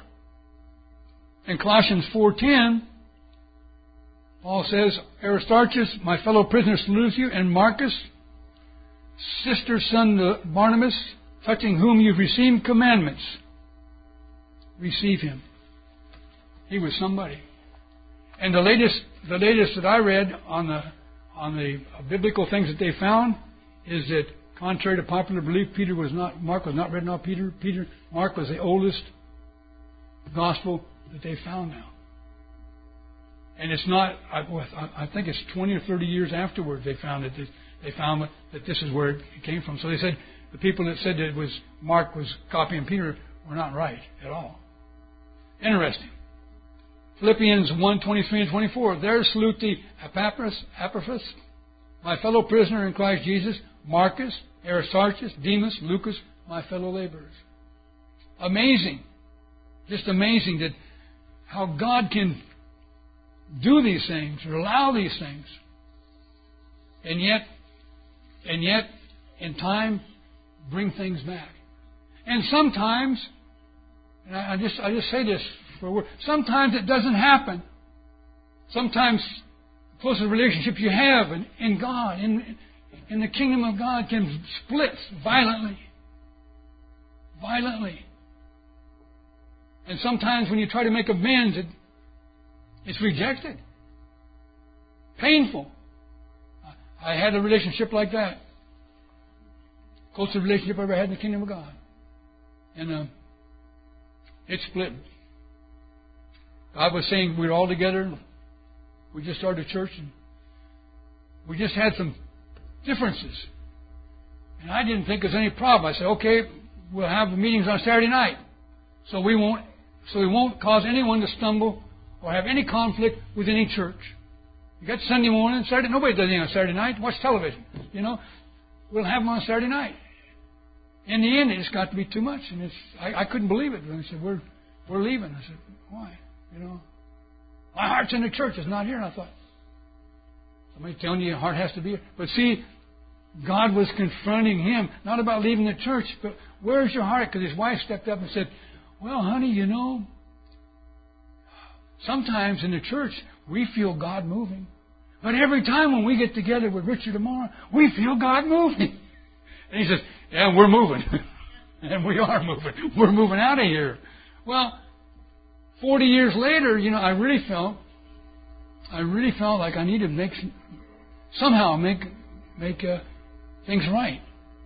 B: In Colossians four ten, Paul says, Aristarchus, my fellow prisoner, salutes you, and Marcus, sister's son Barnabas, touching whom you've received commandments. Receive him. He was somebody. And the latest, the latest that I read on the on the biblical things that they found is that, contrary to popular belief, Peter was not Mark was not written off Peter. Peter Mark was the oldest gospel that they found now. And it's not. I, I think it's twenty or thirty years afterwards they found it. They found that this is where it came from. So they said the people that said that it was Mark was copying Peter were not right at all. Interesting. Philippians one, twenty-three and twenty-four. There salute thee, Epaphras, Epaphras, my fellow prisoner in Christ Jesus, Marcus, Aristarchus, Demas, Lucas, my fellow laborers. Amazing. Just amazing that how God can do these things or allow these things. And yet, and yet, in time, bring things back. And sometimes, and I just I just say this for a word, sometimes it doesn't happen Sometimes the closer relationship you have in, in God, in, in the kingdom of God, can split violently. Violently. And sometimes when you try to make amends, it, it's rejected. Painful. I had a relationship like that. Closest relationship I ever had in the kingdom of God. And uh, it split. God was saying we were all together. We just started a church, and we just had some differences. And I didn't think there was any problem. I said, okay, we'll have the meetings on Saturday night. So we won't so we won't cause anyone to stumble or have any conflict with any church. You got Sunday morning, Saturday. Nobody does anything on Saturday night. Watch television. You know, we'll have them on Saturday night. In the end, it just got to be too much, and it's I, I couldn't believe it. And I said, "We're we're leaving." I said, "Why? You know, my heart's in the church. It's not here." And I thought, somebody telling you your heart has to be here. But see, God was confronting him, not about leaving the church, but where's your heart? Because his wife stepped up and said, "Well, honey, you know, sometimes in the church we feel God moving. But every time when we get together with Richard tomorrow, we feel God moving." And he says, "Yeah, we're moving." And we are moving. We're moving out of here. Well, forty years later, you know, I really felt, I really felt like I needed to make, somehow make, make uh, things right.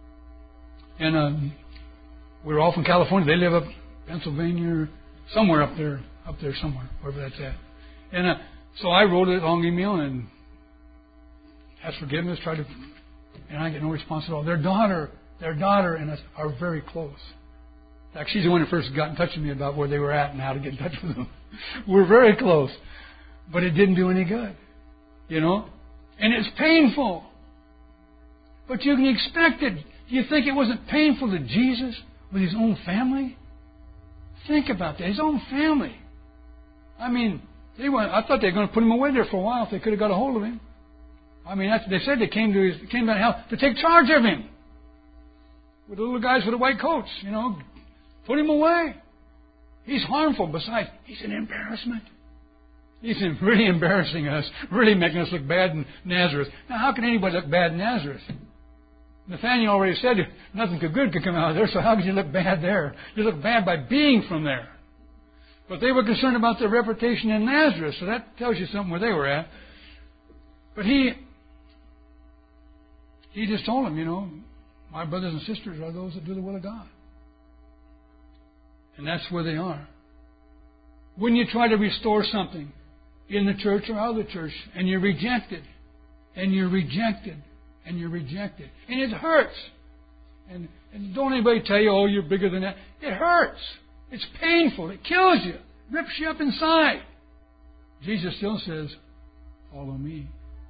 B: And um, we were all from California. They live up Pennsylvania, somewhere up there, up there somewhere, wherever that's at. And uh, so I wrote a long email and asked forgiveness, tried to, and I get no response at all. Their daughter, their daughter and us are very close. In fact, she's the one who first got in touch with me about where they were at and how to get in touch with them. We're very close. But it didn't do any good. You know? And it's painful. But you can expect it. Do you think it wasn't painful to Jesus with his own family? Think about that. His own family. I mean, they went, I thought they were going to put him away there for a while if they could have got a hold of him. I mean, that's, they said they came to his, came down to hell to take charge of him. With the little guys with the white coats, you know. Put him away. He's harmful. Besides, he's an embarrassment. He's really embarrassing us, really making us look bad in Nazareth. Now, how can anybody look bad in Nazareth? Nathaniel already said nothing good could come out of there, so how could you look bad there? You look bad by being from there. But they were concerned about their reputation in Nazareth, so that tells you something where they were at. But he, he just told them, you know, my brothers and sisters are those that do the will of God. And that's where they are. When you try to restore something in the church or out of the church, and you're rejected, and you're rejected, and you're rejected, and it hurts. And, and don't anybody tell you, oh, you're bigger than that. It hurts. It's painful. It kills you. It rips you up inside. Jesus still says, follow me.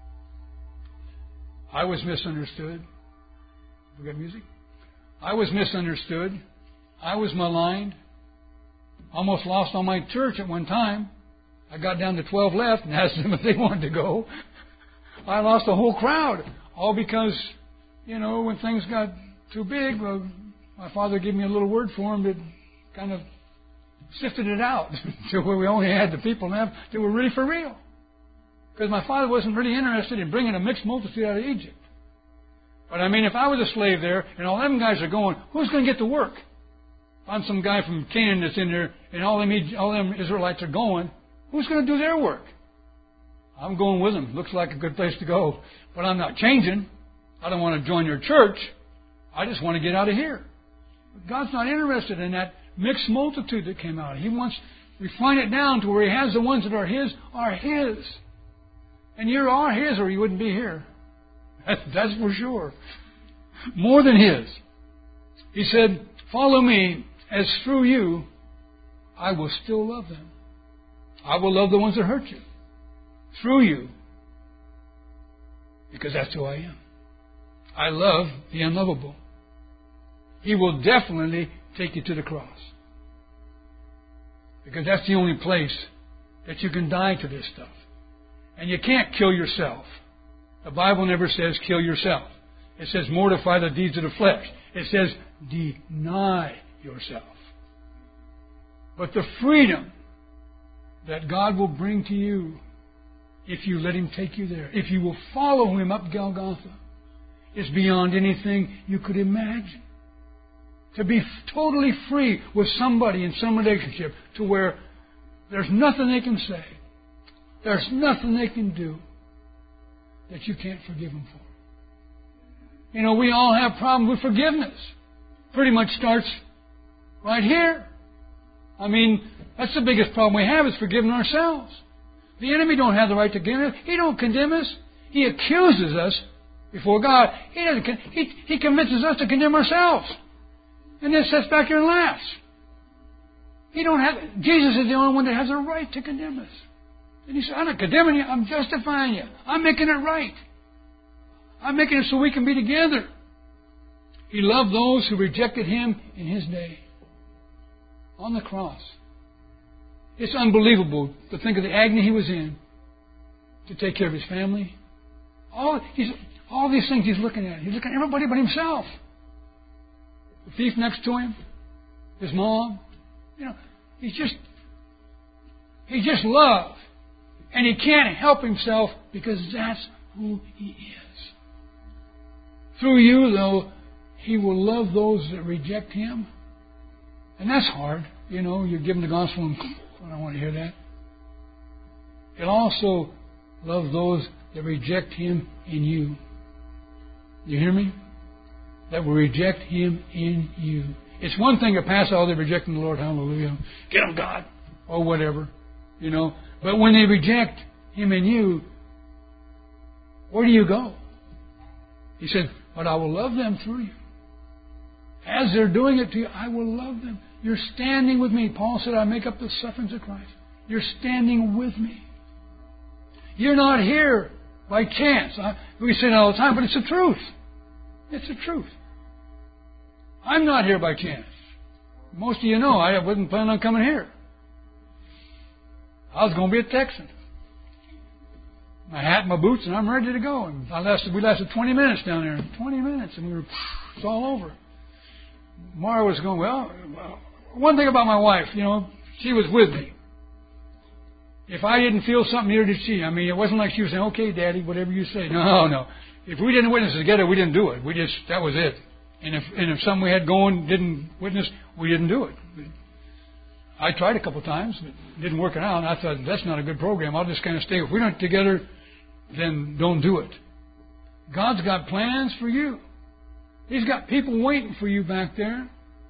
B: I was misunderstood. We got music? I was misunderstood. I was maligned. Almost lost all my church at one time. I got down to twelve left and asked them if they wanted to go. I lost the whole crowd. All because, you know, when things got too big, well, my father gave me a little word for him that kind of sifted it out to where we only had the people left that were really for real. Because my father wasn't really interested in bringing a mixed multitude out of Egypt. But I mean, if I was a slave there and all them guys are going, who's going to get to work? If I'm some guy from Canaan that's in there and all them, all them Israelites are going, who's going to do their work? I'm going with them. Looks like a good place to go. But I'm not changing. I don't want to join your church. I just want to get out of here. But God's not interested in that mixed multitude that came out. He wants to refine it down to where He has the ones that are His, are His. And you are His or you wouldn't be here. That's, that's for sure. More than His. He said, follow me, as through you, I will still love them. I will love the ones that hurt you. Through you. Because that's who I am. I love the unlovable. He will definitely take you to the cross. Because that's the only place that you can die to this stuff. And you can't kill yourself. The Bible never says kill yourself. It says mortify the deeds of the flesh. It says deny yourself. But the freedom that God will bring to you if you let Him take you there. If you will follow Him up Golgotha, it's beyond anything you could imagine. To be totally free with somebody in some relationship to where there's nothing they can say, there's nothing they can do that you can't forgive them for. You know, we all have problems with forgiveness. Pretty much starts right here. I mean, that's the biggest problem we have, is forgiving ourselves. The enemy don't have the right to condemn us. He don't condemn us. He accuses us before God. He doesn't. He, he convinces us to condemn ourselves, and then sits back here and laughs. He don't have. Jesus is the only one that has a right to condemn us. And He said, "I'm not condemning you. I'm justifying you. I'm making it right. I'm making it so we can be together." He loved those who rejected Him in His day on the cross. It's unbelievable to think of the agony He was in to take care of His family. All, he's, all these things He's looking at. He's looking at everybody but Himself. The thief next to Him, His mom. You know, He's just, He just loves. And He can't help Himself because that's who He is. Through you, though, He will love those that reject Him. And that's hard. You know, you're giving the gospel and I don't want to hear that. He'll also love those that reject Him in you. You hear me? That will reject Him in you. It's one thing to pass all they're rejecting the Lord, hallelujah. Get them, God. Or whatever. You know. But when they reject Him in you, where do you go? He said, but I will love them through you. As they're doing it to you, I will love them. You're standing with me. Paul said, I make up the sufferings of Christ. You're standing with me. You're not here by chance. I, we say it all the time, but it's the truth. It's the truth. I'm not here by chance. Most of you know I wasn't planning on coming here. I was going to be a Texan. My hat and my boots, and I'm ready to go. And I lasted, we lasted twenty minutes down there. twenty minutes, and we were, it's all over. Mara was going, well, one thing about my wife, you know, she was with me. If I didn't feel something, neither did she. I mean, it wasn't like she was saying, okay, Daddy, whatever you say. No, no. If we didn't witness together, we didn't do it. We just, that was it. And if, and if something we had going didn't witness, we didn't do it. I tried a couple of times, but it didn't work out. And I thought, that's not a good program. I'll just kind of stay. If we're not together, then don't do it. God's got plans for you. He's got people waiting for you back there.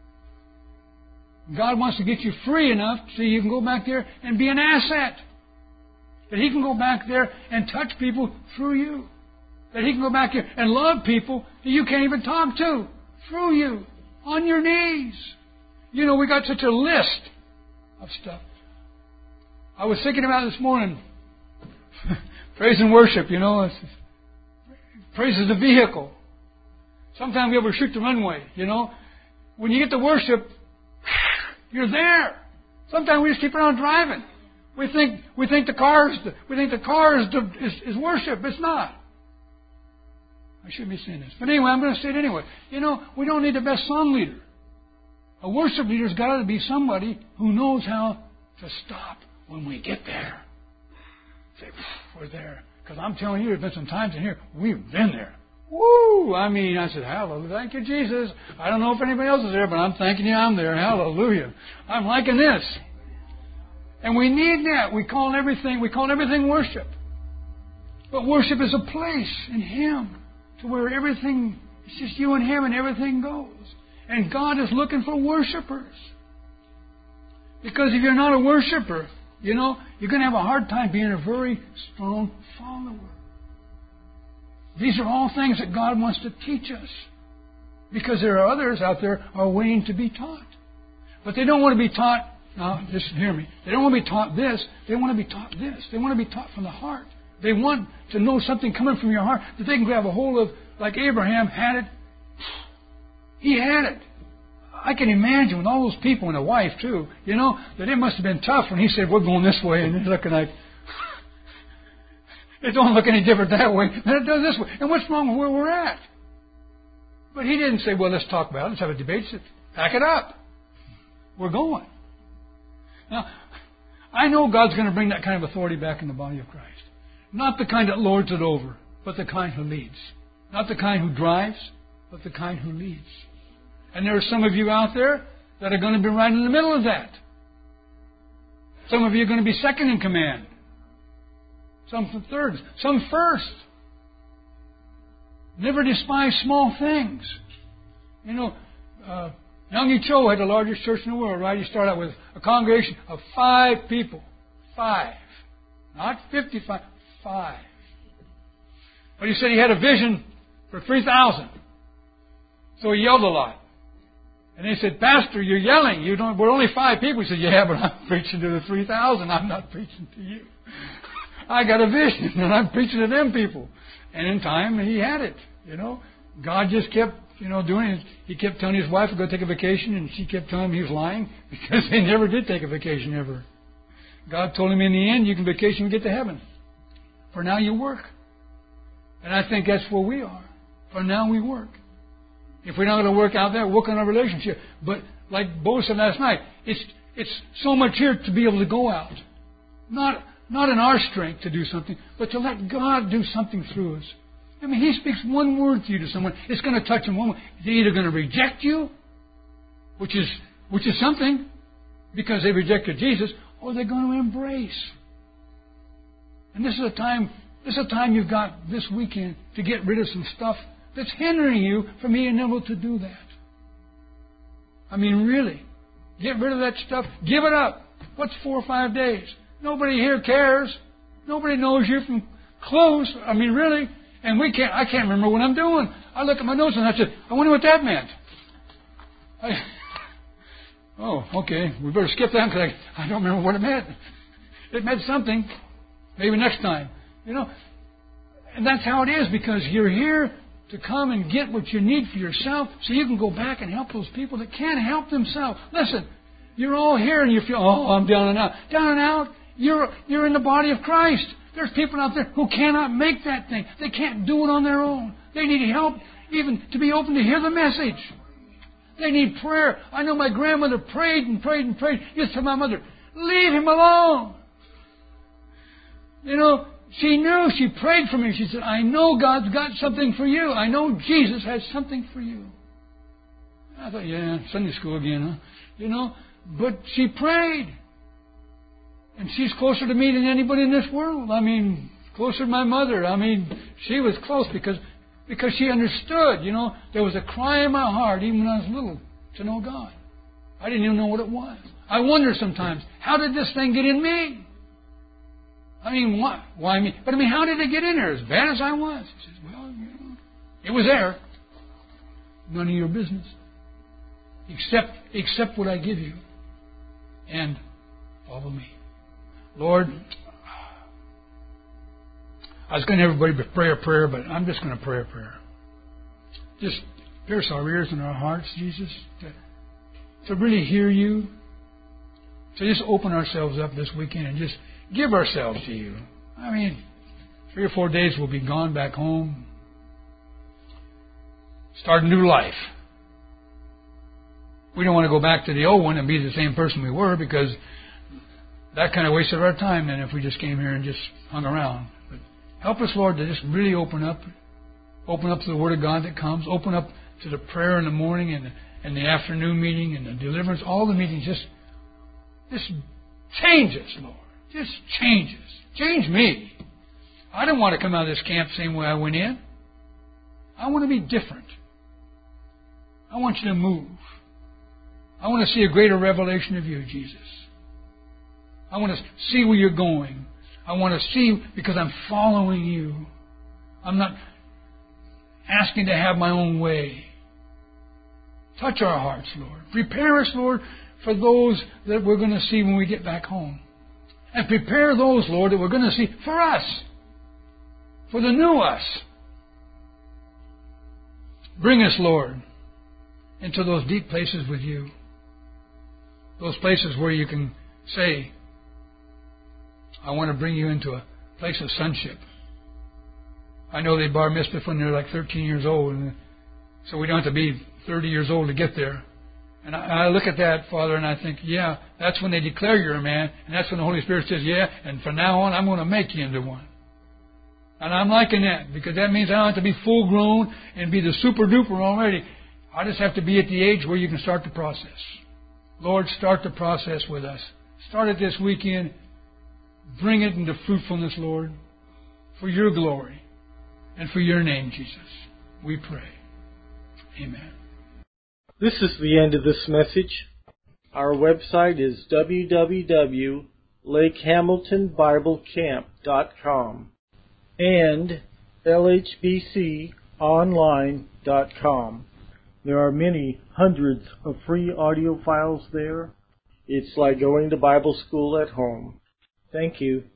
B: God wants to get you free enough so you can go back there and be an asset. That He can go back there and touch people through you. That He can go back here and love people that you can't even talk to through you. On your knees. You know, we got such a list of stuff. I was thinking about it this morning. Praise and worship, you know. It's, praise is the vehicle. Sometimes we overshoot the runway, you know. When you get to worship, you're there. Sometimes we just keep on driving. We think we think the car is the, we think the car is, the, is is worship. It's not. I shouldn't be saying this, but anyway, I'm going to say it anyway. You know, we don't need the best song leader. A worship leader's got to be somebody who knows how to stop when we get there. Say, we're there, because I'm telling you, there's been some times in here we've been there. Woo! I mean, I said, hallelujah. Thank you, Jesus. I don't know if anybody else is there, but I'm thanking you I'm there. Hallelujah. I'm liking this. And we need that. We call everything, we call everything worship. But worship is a place in Him to where everything, it's just you and Him and everything goes. And God is looking for worshipers. Because if you're not a worshiper, you know, you're going to have a hard time being a very strong follower. These are all things that God wants to teach us. Because there are others out there who are waiting to be taught. But they don't want to be taught, now just hear me, they don't want to be taught this, they want to be taught this. They want to be taught from the heart. They want to know something coming from your heart that they can grab a hold of, like Abraham had it. He had it. I can imagine with all those people and a wife too, you know, that it must have been tough when he said, we're going this way, and they're looking like, it don't look any different that way than it does this way. And what's wrong with where we're at? But he didn't say, well, let's talk about it. Let's have a debate. He said, pack it up. We're going. Now, I know God's going to bring that kind of authority back in the body of Christ. Not the kind that lords it over, but the kind who leads. Not the kind who drives, but the kind who leads. And there are some of you out there that are going to be right in the middle of that. Some of you are going to be second in command. Some third. Some first. Never despise small things. You know, uh, Young Cho had the largest church in the world, right? He started out with a congregation of five people. Five. Not fifty-five. Five. But he said he had a vision for three thousand. So he yelled a lot. And they said, Pastor, you're yelling. You don't, we're only five people. He said, yeah, but I'm preaching to the three thousand. I'm not preaching to you. I got a vision, and I'm preaching to them people. And in time, he had it. You know, God just kept, you know, doing it. He kept telling his wife to go take a vacation, and she kept telling him he was lying because they never did take a vacation ever. God told him in the end, you can vacation and get to heaven. For now, you work. And I think that's where we are. For now, we work. If we're not going to work out there, work on our relationship. But like Bo said last night, it's it's so much here to be able to go out. Not not in our strength to do something, but to let God do something through us. I mean, He speaks one word to you to someone, it's going to touch them one way. They're either going to reject you, which is which is something, because they rejected Jesus, or they're going to embrace. And this is a time this is a time you've got this weekend to get rid of some stuff that's hindering you from being able to do that. I mean, really. Get rid of that stuff. Give it up. What's four or five days? Nobody here cares. Nobody knows you from close. I mean, really. And we can't. I can't remember what I'm doing. I look at my notes and I said, I wonder what that meant. I, oh, okay. We better skip that because I, I don't remember what it meant. It meant something. Maybe next time. You know. And that's how it is, because you're here to come and get what you need for yourself so you can go back and help those people that can't help themselves. Listen, you're all here and you feel, oh, I'm down and out. Down and out, you're, you're in the body of Christ. There's people out there who cannot make that thing. They can't do it on their own. They need help even to be open to hear the message. They need prayer. I know my grandmother prayed and prayed and prayed. Used to my mother, leave him alone. You know, she knew, she prayed for me. She said, I know God's got something for you. I know Jesus has something for you. I thought, yeah, Sunday school again, huh? You know, but she prayed. And she's closer to me than anybody in this world. I mean, closer to my mother. I mean, she was close because because she understood, you know. There was a cry in my heart, even when I was little, to know God. I didn't even know what it was. I wonder sometimes, how did this thing get in me? I mean, why, why me? But I mean, how did it get in there? As bad as I was. He says, well, you know, it was there. None of your business. Accept, accept what I give you. And follow me. Lord, I was going to everybody to pray a prayer, but I'm just going to pray a prayer. Just pierce our ears and our hearts, Jesus, to, to really hear you. To just open ourselves up this weekend and just give ourselves to you. I mean, three or four days we'll be gone back home. Start a new life. We don't want to go back to the old one and be the same person we were, because that kind of wasted our time then if we just came here and just hung around. But help us, Lord, to just really open up. Open up to the Word of God that comes. Open up to the prayer in the morning and the, and the afternoon meeting and the deliverance. All the meetings. Just, just change us, Lord. Just change us. Change me. I don't want to come out of this camp the same way I went in. I want to be different. I want you to move. I want to see a greater revelation of you, Jesus. I want to see where you're going. I want to see, because I'm following you. I'm not asking to have my own way. Touch our hearts, Lord. Prepare us, Lord, for those that we're going to see when we get back home. And prepare those, Lord, that we're going to see for us. For the new us. Bring us, Lord, into those deep places with you. Those places where you can say, I want to bring you into a place of sonship. I know they bar mitzvah when they're like thirteen years old, and so we don't have to be thirty years old to get there. And I, I look at that, Father, and I think, yeah, that's when they declare you're a man, and that's when the Holy Spirit says, yeah, and from now on I'm going to make you into one. And I'm liking that, because that means I don't have to be full grown and be the super duper already. I just have to be at the age where you can start the process. Lord, start the process with us. Start it this weekend. Bring it into fruitfulness, Lord, for your glory and for your name, Jesus. We pray. Amen.
A: This is the end of this message. Our website is w w w dot lake hamilton bible camp dot com and l h b c online dot com. There are many hundreds of free audio files there. It's like going to Bible school at home. Thank you.